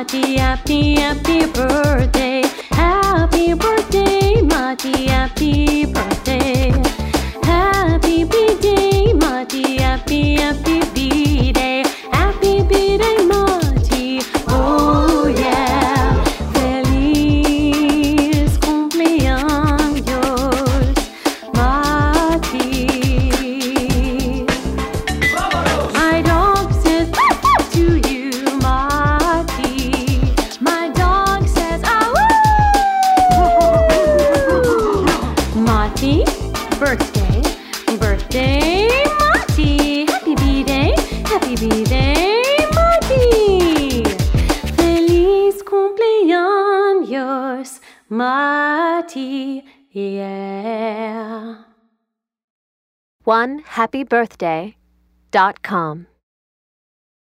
Marty, happy, happy birthday. Happy birthday, Marty, happy birthday. Happy B-Day, Marty, happy, happy B-Day. Happy B-Day, Marty, oh yeah. Feliz cumpleaños, Marty. My dog says to you, Marty. My dog says, Marty, birthday, birthday, Marty. Happy B-Day, happy B-Day, Marty. Feliz cumpleaños, Marty, yeah. OneHappyBirthday.com